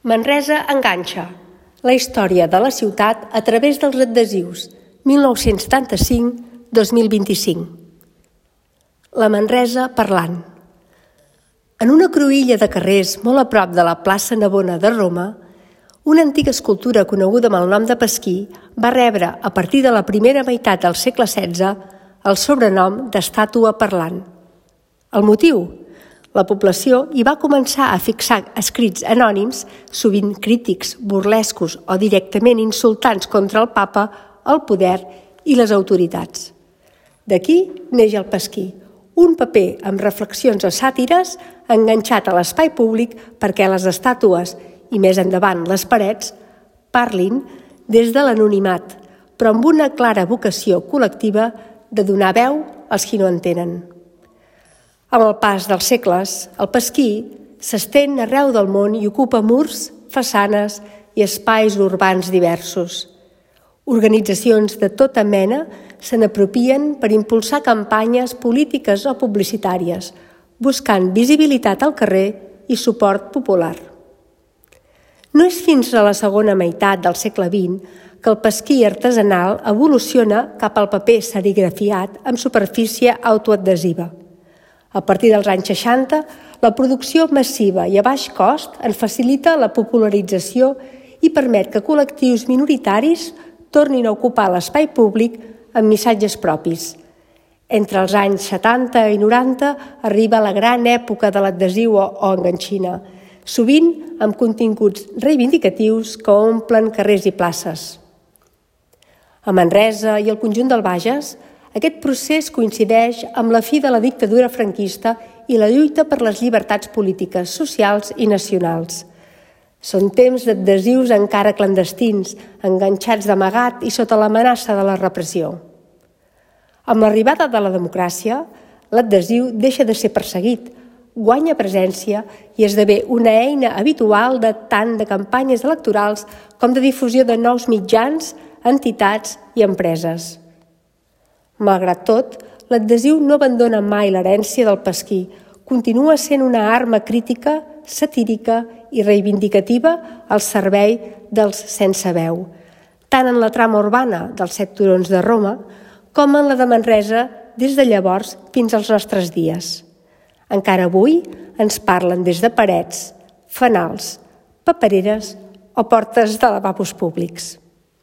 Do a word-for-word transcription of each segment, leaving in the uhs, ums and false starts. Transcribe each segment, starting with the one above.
Manresa enganxa, la història de la ciutat a través dels adhesius, mil nou-cents setanta-cinc a dos mil vint-i-cinc. La Manresa parlant. En una cruïlla de carrers molt a prop de la plaça Navona de Roma, una antiga escultura coneguda amb el nom de Pasquí va rebre, a partir de la primera meitat del segle setze, el sobrenom d'estàtua parlant. El motiu? La població hi va començar a fixar escrits anònims, sovint crítics, burlescos o directament insultants contra el papa, el poder i les autoritats. D'aquí neix el Pasquí, un paper amb reflexions o sàtires enganxat a l'espai públic perquè les estàtues, i més endavant les parets, parlin des de l'anonimat, però amb una clara vocació col·lectiva de donar veu als qui no entenen. Amb el pas dels segles, el Pasquí s'estén arreu del món i ocupa murs, façanes i espais urbans diversos. Organitzacions de tota mena se n'apropien per impulsar campanyes polítiques o publicitàries, buscant visibilitat al carrer i suport popular. No és fins a la segona meitat del segle vint que el pasquí artesanal evoluciona cap al paper serigrafiat amb superfície autoadhesiva. A partir dels anys seixanta, la producció massiva i a baix cost en facilita la popularització i permet que col·lectius minoritaris tornin a ocupar l'espai públic amb missatges propis. Entre els anys setanta i noranta arriba la gran època de l'adhesiu o enganxina, sovint amb continguts reivindicatius que omplen carrers i places. A Manresa i el conjunt del Bages, aquest procés coincideix amb la fi de la dictadura franquista i la lluita per les llibertats polítiques, socials i nacionals. Són temps d'adhesius encara clandestins, enganxats d'amagat i sota l'amenaça de la repressió. Amb l'arribada de la democràcia, l'adhesiu deixa de ser perseguit, guanya presència i esdevé una eina habitual de tant de campanyes electorals com de difusió de nous mitjans, entitats i empreses. Malgrat tot, l'adhesiu no abandona mai l'herència del pasquí, continua sent una arma crítica, satírica i reivindicativa al servei dels sense veu, tant en la trama urbana dels set turons de Roma com en la de Manresa des de llavors fins als nostres dies. Encara avui ens parlen des de parets, fanals, papereres o portes de lavabos públics.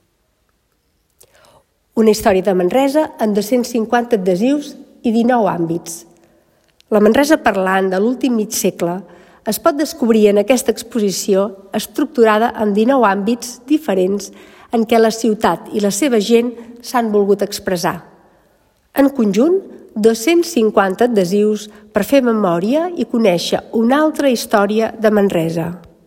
Una història de Manresa en dos-cents cinquanta adhesius i dinou àmbits. La Manresa parlant de l'últim mig segle es pot descobrir en aquesta exposició estructurada en dinou àmbits diferents en què la ciutat i la seva gent s'han volgut expressar. En conjunt, dos-cents cinquanta adhesius per fer memòria i conèixer una altra història de Manresa.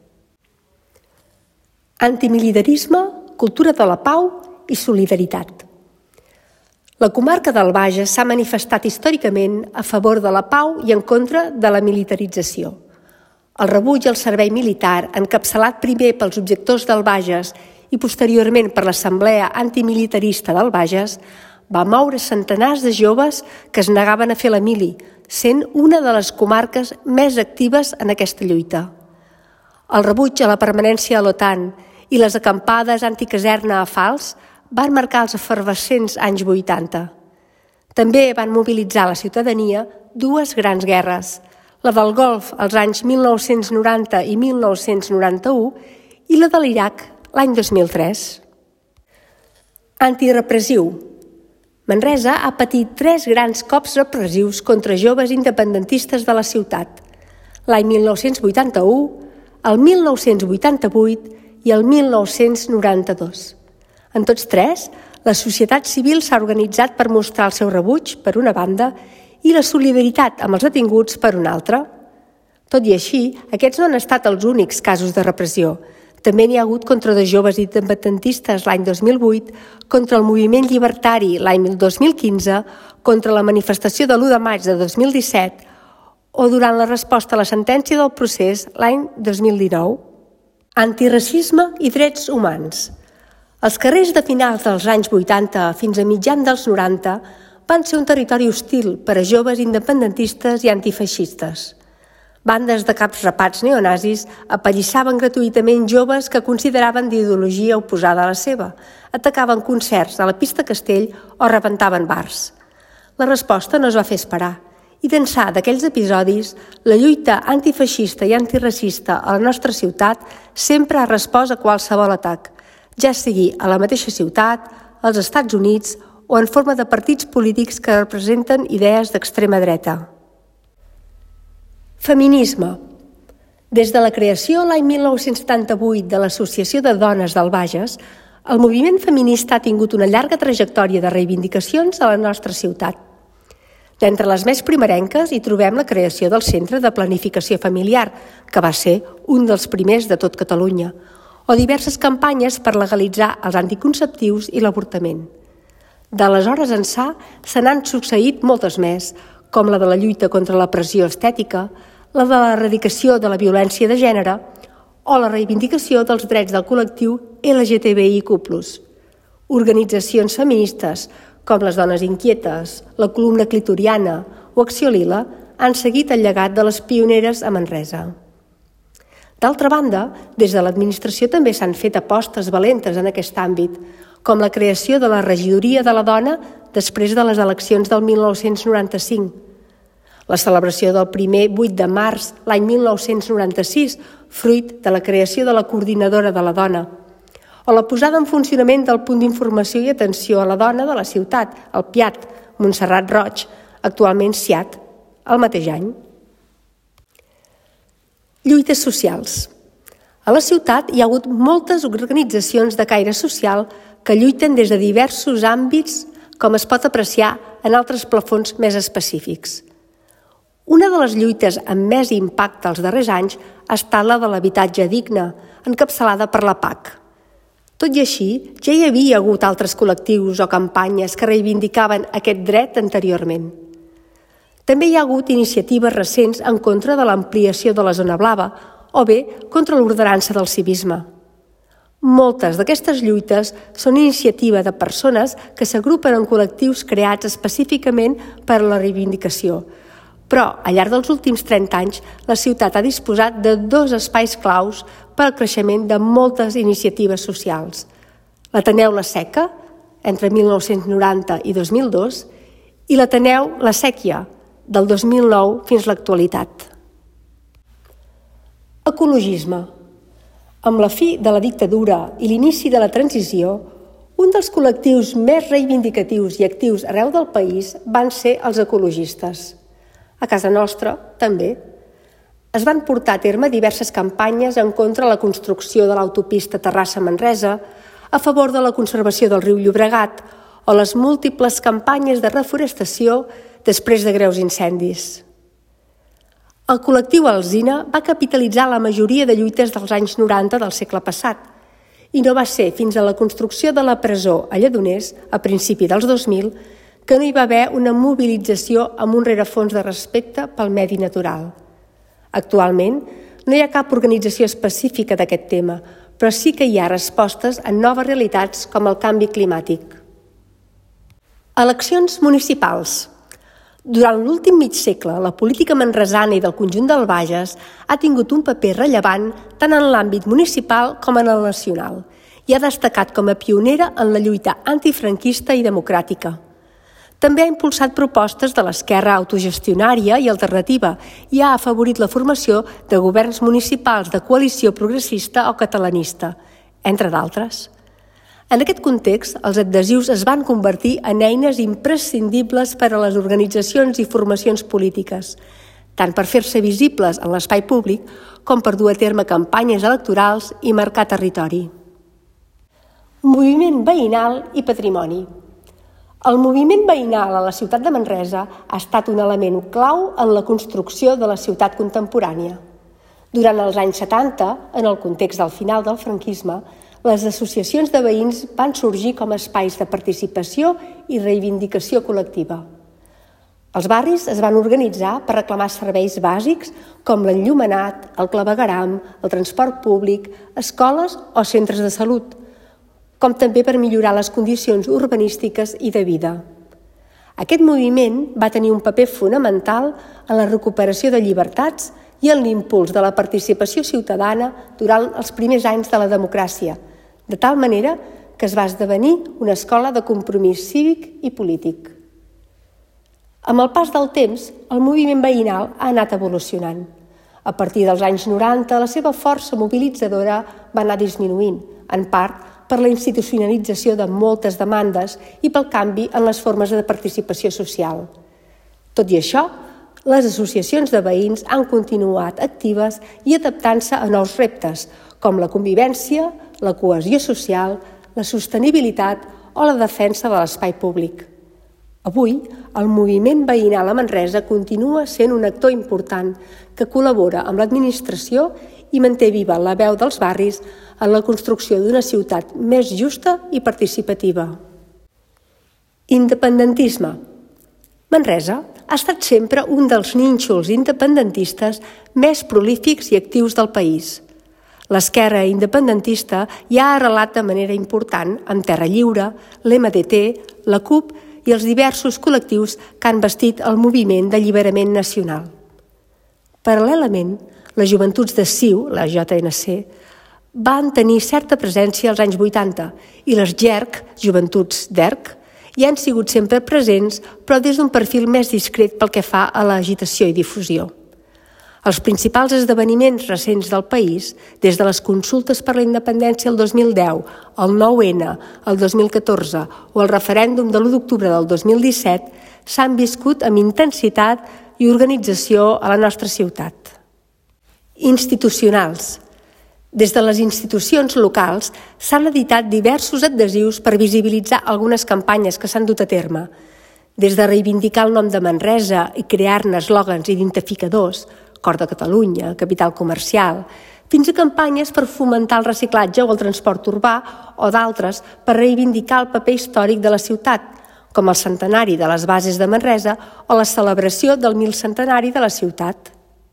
Antimilitarisme, cultura de la pau i solidaritat. La comarca del Bages s'ha manifestat històricament a favor de la pau i en contra de la militarització. El rebuig al servei militar, encapçalat primer pels objectors del Bages i posteriorment per l'Assemblea Antimilitarista del Bages, va moure centenars de joves que es negaven a fer la mili, sent una de les comarques més actives en aquesta lluita. El rebuig a la permanència a l'OTAN i les acampades anticaserna a Fals van marcar els efervescents anys vuitanta. També van mobilitzar la ciutadania dues grans guerres, la del Golf als anys mil nou-cents noranta i mil nou-cents noranta-u i la de l'Iraq l'any dos mil tres. Antirepressiu. Manresa ha patit tres grans cops repressius contra joves independentistes de la ciutat, l'any mil nou-cents vuitanta-u, el mil nou-cents vuitanta-vuit i el mil nou-cents noranta-dos. En tots tres, la societat civil s'ha organitzat per mostrar el seu rebuig, per una banda, i la solidaritat amb els detinguts, per una altra. Tot i així, aquests no han estat els únics casos de repressió. També n'hi ha hagut contra de joves independentistes l'any dos mil vuit, contra el moviment llibertari l'any dos mil quinze, contra la manifestació de l'u de maig de dos mil disset o durant la resposta a la sentència del procés l'any dos mil dinou. Antiracisme i drets humans. Els carrers de finals dels anys vuitanta fins a mitjan dels noranta van ser un territori hostil per a joves independentistes i antifeixistes. Bandes de caps rapats neonazis apallissaven gratuïtament joves que consideraven d'ideologia oposada a la seva, atacaven concerts a la pista Castell o rebentaven bars. La resposta no es va fer esperar, i d'ençà d'aquells episodis, la lluita antifeixista i antiracista a la nostra ciutat sempre ha respost a qualsevol atac, ja sigui a la mateixa ciutat, als Estats Units o en forma de partits polítics que representen idees d'extrema dreta. Feminisme. Des de la creació l'any mil nou-cents setanta-vuit de l'Associació de Dones del Bages, el moviment feminista ha tingut una llarga trajectòria de reivindicacions a la nostra ciutat. D'entre les més primerenques hi trobem la creació del Centre de Planificació Familiar, que va ser un dels primers de tot Catalunya, o diverses campanyes per legalitzar els anticonceptius i l'avortament. D'aleshores ençà se n'han succeït moltes més, com la de la lluita contra la pressió estètica, la de l'erradicació de la violència de gènere o la reivindicació dels drets del col·lectiu L G T B I Q plus. Organitzacions feministes com les Dones Inquietes, la Columna Clitoriana o Acció Lila han seguit el llegat de les pioneres a Manresa. D'altra banda, des de l'administració també s'han fet apostes valentes en aquest àmbit, com la creació de la Regidoria de la Dona després de les eleccions del mil nou-cents noranta-cinc, la celebració del primer vuit de març l'any mil nou-cents noranta-sis, fruit de la creació de la Coordinadora de la Dona, o la posada en funcionament del Punt d'Informació i Atenció a la Dona de la ciutat, el P I A T, Montserrat Roig, actualment C I A T, el mateix any. Lluites socials. A la ciutat hi ha hagut moltes organitzacions de caire social que lluiten des de diversos àmbits, com es pot apreciar en altres plafons més específics. Una de les lluites amb més impacte els darrers anys ha estat la de l'habitatge digne, encapçalada per la P A C. Tot i així, ja hi havia hagut altres col·lectius o campanyes que reivindicaven aquest dret anteriorment. També hi ha hagut iniciatives recents en contra de l'ampliació de la zona blava o bé contra l'ordenança del civisme. Moltes d'aquestes lluites són iniciativa de persones que s'agrupen en col·lectius creats específicament per a la reivindicació, però al llarg dels últims trenta anys la ciutat ha disposat de dos espais claus per al creixement de moltes iniciatives socials. L'Ateneu La Seca, entre mil nou-cents noranta i dos mil dos, i l'Ateneu La Sèquia, del dos mil nou fins a l'actualitat. Ecologisme. Amb la fi de la dictadura i l'inici de la transició, un dels col·lectius més reivindicatius i actius arreu del país van ser els ecologistes. A casa nostra, també. Es van portar a terme diverses campanyes en contra la construcció de l'autopista Terrassa-Manresa, a favor de la conservació del riu Llobregat o les múltiples campanyes de reforestació després de greus incendis. El col·lectiu Alzina va capitalitzar la majoria de lluites dels anys noranta del segle passat i no va ser fins a la construcció de la presó a Lledoners, a principi dels dos mil, que no hi va haver una mobilització amb un rerefons de respecte pel medi natural. Actualment, no hi ha cap organització específica d'aquest tema, però sí que hi ha respostes a noves realitats com el canvi climàtic. Eleccions municipals. Durant l'últim mig segle, la política manresana i del conjunt del Bages ha tingut un paper rellevant tant en l'àmbit municipal com en el nacional i ha destacat com a pionera en la lluita antifranquista i democràtica. També ha impulsat propostes de l'esquerra autogestionària i alternativa i ha afavorit la formació de governs municipals de coalició progressista o catalanista, entre d'altres. En aquest context, els adhesius es van convertir en eines imprescindibles per a les organitzacions i formacions polítiques, tant per fer-se visibles en l'espai públic com per dur a terme campanyes electorals i marcar territori. Moviment veïnal i patrimoni. El moviment veïnal a la ciutat de Manresa ha estat un element clau en la construcció de la ciutat contemporània. Durant els anys setanta, en el context del final del franquisme, les associacions de veïns van sorgir com a espais de participació i reivindicació col·lectiva. Els barris es van organitzar per reclamar serveis bàsics com l'enllumenat, el clavegueram, el transport públic, escoles o centres de salut, com també per millorar les condicions urbanístiques i de vida. Aquest moviment va tenir un paper fonamental en la recuperació de llibertats i en l'impuls de la participació ciutadana durant els primers anys de la democràcia, de tal manera que es va esdevenir una escola de compromís cívic i polític. Amb el pas del temps, el moviment veïnal ha anat evolucionant. A partir dels anys noranta, la seva força mobilitzadora va anar disminuint, en part per la institucionalització de moltes demandes i pel canvi en les formes de participació social. Tot i això, les associacions de veïns han continuat actives i adaptant-se a nous reptes, com la convivència, la cohesió social, la sostenibilitat o la defensa de l'espai públic. Avui, el moviment veïnal a Manresa continua sent un actor important que col·labora amb l'administració i manté viva la veu dels barris en la construcció d'una ciutat més justa i participativa. Independentisme. Manresa ha estat sempre un dels nínxols independentistes més prolífics i actius del país. L'esquerra independentista ja ha arrelat de manera important amb Terra Lliure, l'M D T, la CUP i els diversos col·lectius que han bastit el moviment d'alliberament nacional. Paral·lelament, les joventuts de C I U, la J N C, van tenir certa presència als anys vuitanta i les G E R C, joventuts d'E R C, hi han sigut sempre presents, però des d'un perfil més discret pel que fa a l'agitació i difusió. Els principals esdeveniments recents del país, des de les consultes per la independència el dos mil deu, el nou ene el dos mil catorze o el referèndum de l'u d'octubre del dos mil disset, s'han viscut amb intensitat i organització a la nostra ciutat. Institucionals. Des de les institucions locals s'han editat diversos adhesius per visibilitzar algunes campanyes que s'han dut a terme, des de reivindicar el nom de Manresa i crear-ne eslògans identificadors, Cor de Catalunya, capital comercial, fins a campanyes per fomentar el reciclatge o el transport urbà o d'altres per reivindicar el paper històric de la ciutat, com el centenari de les bases de Manresa o la celebració del mil centenari de la ciutat.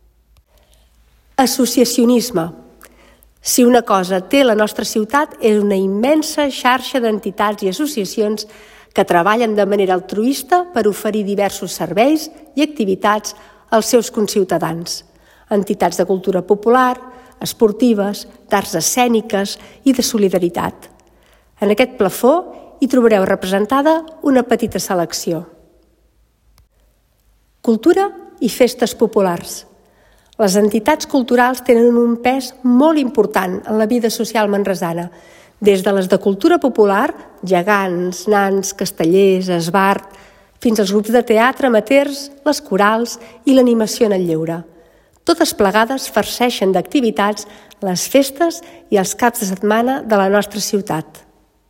Associacionisme. Si una cosa té la nostra ciutat és una immensa xarxa d'entitats i associacions que treballen de manera altruista per oferir diversos serveis i activitats als seus conciutadans, entitats de cultura popular, esportives, d'arts escèniques i de solidaritat. En aquest plafó hi trobareu representada una petita selecció. Cultura i festes populars. Les entitats culturals tenen un pes molt important en la vida social manresana, des de les de cultura popular, gegants, nans, castellers, esbart, fins als grups de teatre amateurs, les corals i l'animació en el lleure. Totes plegades farceixen d'activitats les festes i els caps de setmana de la nostra ciutat.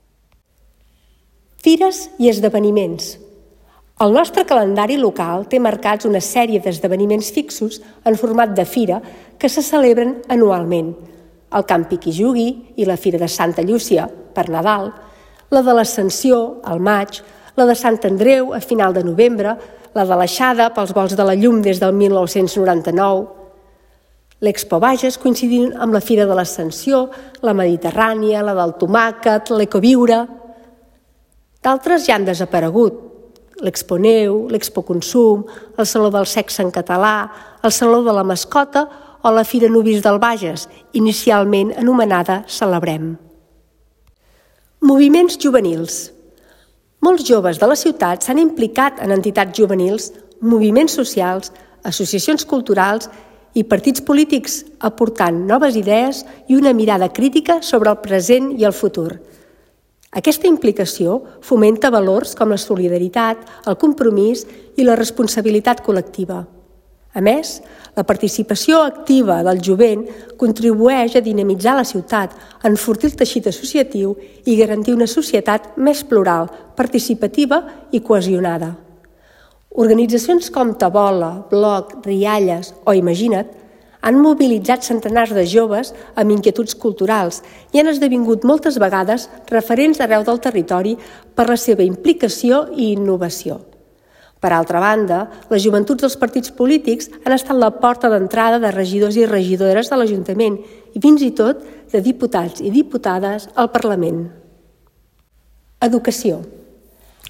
Fires i esdeveniments. El nostre calendari local té marcats una sèrie d'esdeveniments fixos en format de fira que se celebren anualment. El Camp Piqui Jugui i la Fira de Santa Llúcia, per Nadal, la de l'Ascensió, al maig, la de Sant Andreu a final de novembre, la de l'Aixada pels vols de la llum des del mil nou-cents noranta-nou, l'Expo Bages coincidint amb la Fira de l'Ascensió, la Mediterrània, la del tomàquet, l'Ecoviure. D'altres ja han desaparegut, l'Expo Neu, l'Expo Consum, el Saló del Sexe en català, el Saló de la Mascota o la Fira Nuvis del Bages, inicialment anomenada Celebrem. Moviments juvenils. Molts joves de la ciutat s'han implicat en entitats juvenils, moviments socials, associacions culturals i partits polítics, aportant noves idees i una mirada crítica sobre el present i el futur. Aquesta implicació fomenta valors com la solidaritat, el compromís i la responsabilitat col·lectiva. A més, la participació activa del jovent contribueix a dinamitzar la ciutat, a enfortir el teixit associatiu i garantir una societat més plural, participativa i cohesionada. Organitzacions com Tabola, Bloc, Rialles o Imagina't han mobilitzat centenars de joves amb inquietuds culturals i han esdevingut moltes vegades referents arreu del territori per la seva implicació i innovació. Per altra banda, les joventuts dels partits polítics han estat la porta d'entrada de regidors i regidores de l'Ajuntament i fins i tot de diputats i diputades al Parlament. Educació.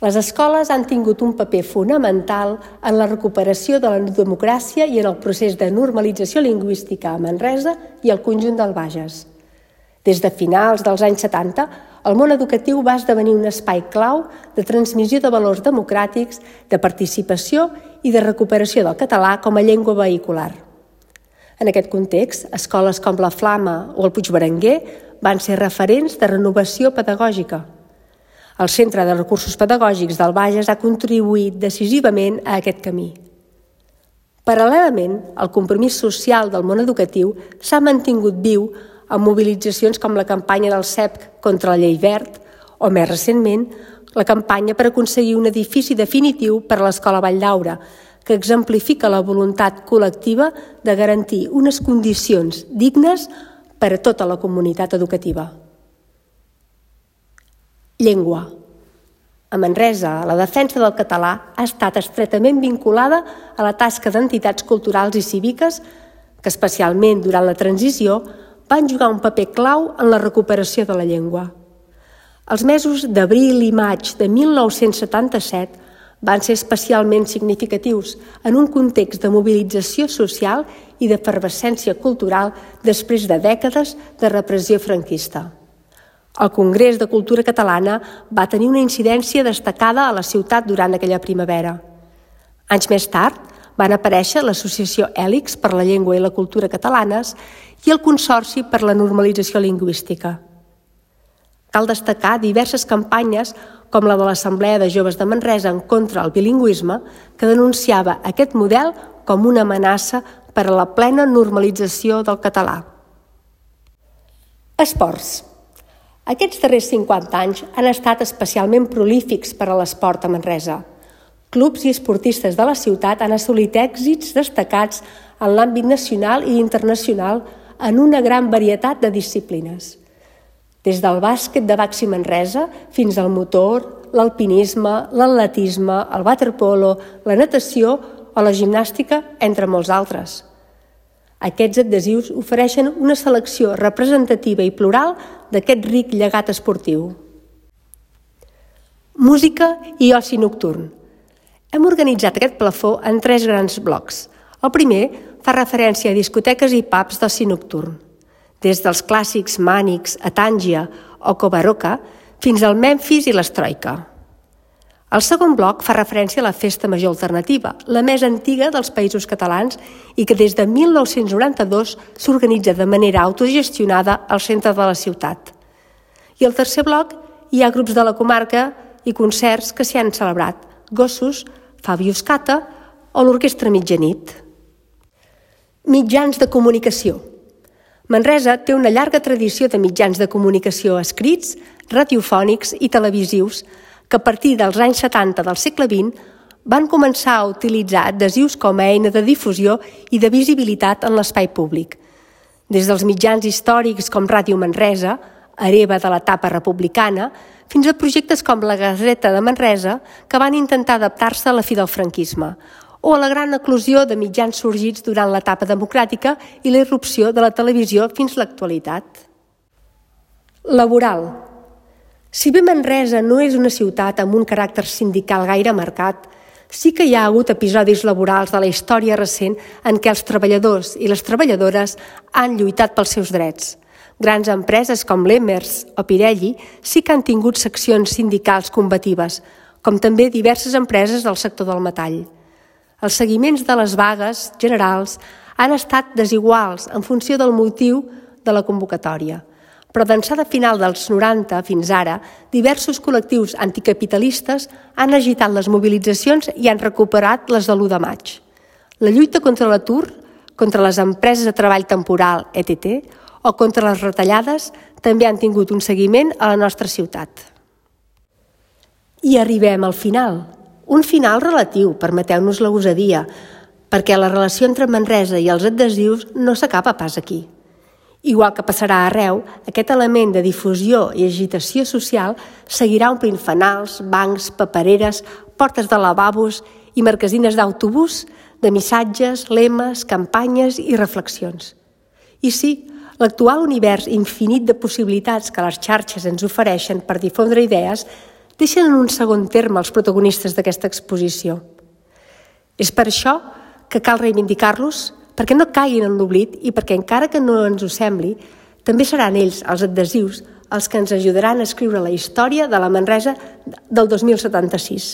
Les escoles han tingut un paper fonamental en la recuperació de la democràcia i en el procés de normalització lingüística a Manresa i al conjunt del Bages. Des de finals dels anys setanta, el món educatiu va esdevenir un espai clau de transmissió de valors democràtics, de participació i de recuperació del català com a llengua vehicular. En aquest context, escoles com la Flama o el Puigberenguer van ser referents de renovació pedagògica. El Centre de Recursos Pedagògics del Bages ha contribuït decisivament a aquest camí. Paral·lelament, el compromís social del món educatiu s'ha mantingut viu amb mobilitzacions com la campanya del C E P contra la Llei Wert o, més recentment, la campanya per aconseguir un edifici definitiu per a l'Escola Valldaura, que exemplifica la voluntat col·lectiva de garantir unes condicions dignes per a tota la comunitat educativa. Llengua. A Manresa, la defensa del català ha estat estretament vinculada a la tasca d'entitats culturals i cíviques que, especialment durant la transició, van jugar un paper clau en la recuperació de la llengua. Els mesos d'abril i maig de mil nou-cents setanta-set van ser especialment significatius en un context de mobilització social i d'efervescència cultural després de dècades de repressió franquista. El Congrés de Cultura Catalana va tenir una incidència destacada a la ciutat durant aquella primavera. Anys més tard van aparèixer l'Associació Hèlix per la Llengua i la Cultura Catalanes i el Consorci per la Normalització Lingüística. Cal destacar diverses campanyes com la de l'Assemblea de Joves de Manresa en contra del bilingüisme, que denunciava aquest model com una amenaça per a la plena normalització del català. Esports. Aquests darrers cinquanta anys han estat especialment prolífics per a l'esport a Manresa. Clubs i esportistes de la ciutat han assolit èxits destacats en l'àmbit nacional i internacional en una gran varietat de disciplines. Des del bàsquet de Baxi Manresa fins al motor, l'alpinisme, l'atletisme, el waterpolo, la natació o la gimnàstica, entre molts altres. Aquests adhesius ofereixen una selecció representativa i plural d'aquest ric llegat esportiu. Música i oci nocturn. Hem organitzat aquest plafó en tres grans blocs. El primer fa referència a discoteques i pubs d'oci nocturn, des dels clàssics Mànix, Atàngia o Covaroca fins al Memphis i l'Estroika. El segon bloc fa referència a la Festa Major Alternativa, la més antiga dels Països Catalans i que des de mil nou-cents noranta-dos s'organitza de manera autogestionada al centre de la ciutat. I al tercer bloc hi ha grups de la comarca i concerts que s'hi han celebrat, Gossos, Fàbius Cata o l'Orquestra Mitjanit. Mitjans de comunicació. Manresa té una llarga tradició de mitjans de comunicació escrits, radiofònics i televisius que a partir dels anys setanta del segle vint van començar a utilitzar adhesius com a eina de difusió i de visibilitat en l'espai públic. Des dels mitjans històrics com Ràdio Manresa, hereva de l'etapa republicana, fins a projectes com la Gazeta de Manresa, que van intentar adaptar-se a la fi del franquisme, o a la gran eclosió de mitjans sorgits durant l'etapa democràtica i la irrupció de la televisió fins a l'actualitat. Laboral. Si bé Manresa no és una ciutat amb un caràcter sindical gaire marcat, sí que hi ha hagut episodis laborals de la història recent en què els treballadors i les treballadores han lluitat pels seus drets. Grans empreses com l'Emers o Pirelli sí que han tingut seccions sindicals combatives, com també diverses empreses del sector del metall. Els seguiments de les vagues generals han estat desiguals en funció del motiu de la convocatòria. Però d'ençà de final dels noranta fins ara, diversos col·lectius anticapitalistes han agitat les mobilitzacions i han recuperat les de l'u de maig. La lluita contra l'atur, contra les empreses de treball temporal, E T T, o contra les retallades també han tingut un seguiment a la nostra ciutat. I arribem al final. Un final relatiu, permeteu-nos la gosadia, perquè la relació entre Manresa i els adhesius no s'acaba pas aquí. Igual que passarà arreu, aquest element de difusió i agitació social seguirà omplint fanals, bancs, papereres, portes de lavabos i marquesines d'autobús de missatges, lemes, campanyes i reflexions. I sí, l'actual univers infinit de possibilitats que les xarxes ens ofereixen per difondre idees deixen en un segon terme els protagonistes d'aquesta exposició. És per això que cal reivindicar-los, perquè no caiguin en l'oblit i perquè, encara que no ens ho sembli, també seran ells, els adhesius, els que ens ajudaran a escriure la història de la Manresa del dos mil setanta-sis.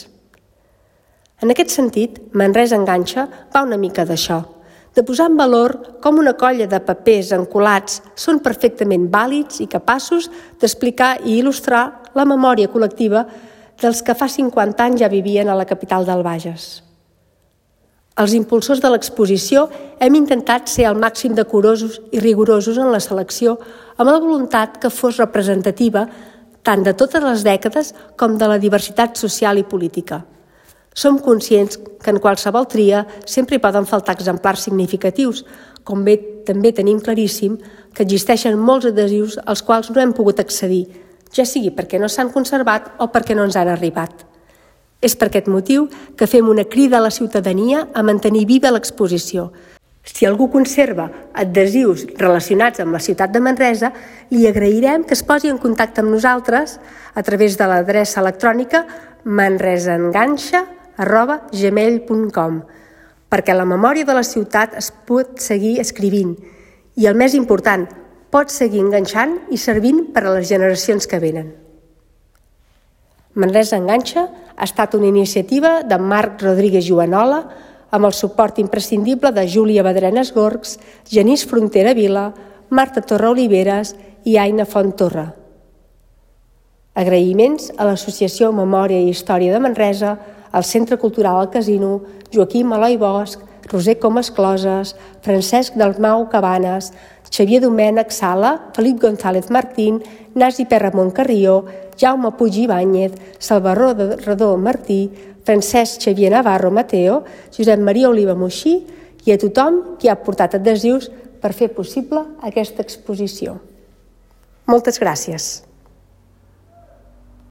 En aquest sentit, Manresa Enganxa va una mica d'això, de posar en valor com una colla de papers encolats són perfectament vàlids i capaços d'explicar i il·lustrar la memòria col·lectiva dels que fa cinquanta anys ja vivien a la capital del Bages. Els impulsors de l'exposició hem intentat ser al màxim decorosos i rigorosos en la selecció, amb la voluntat que fos representativa tant de totes les dècades com de la diversitat social i política. Som conscients que en qualsevol tria sempre hi poden faltar exemplars significatius, com bé també tenim claríssim que existeixen molts adhesius als quals no hem pogut accedir, ja sigui perquè no s'han conservat o perquè no ens han arribat. És per aquest motiu que fem una crida a la ciutadania a mantenir viva l'exposició. Si algú conserva adhesius relacionats amb la ciutat de Manresa, li agrairem que es posi en contacte amb nosaltres a través de l'adreça electrònica manresaenganxa arroba gmail punt com, perquè la memòria de la ciutat es pot seguir escrivint i, el més important, pot seguir enganxant i servint per a les generacions que venen. Manresa Enganxa ha estat una iniciativa de Marc Rodríguez Juanola amb el suport imprescindible de Júlia Badrenes Gorgs, Genís Frontera Vila, Marta Torra Oliveres i Aina Font Torra. Agraïments a l'Associació Memòria i Història de Manresa, al Centre Cultural El Casino, Joaquim Eloi Bosch, Roser Comas Closes, Francesc Dalmau Cabanes, Xavier Domènech Sala, Felip González Martín, Nasi Perramon Carrió, Jaume Puig Ibáñez, Salvador Redó Martí, Francesc Xavier Navarro Mateo, Josep Maria Oliva Moixí i a tothom qui ha portat adhesius per fer possible aquesta exposició. Moltes gràcies.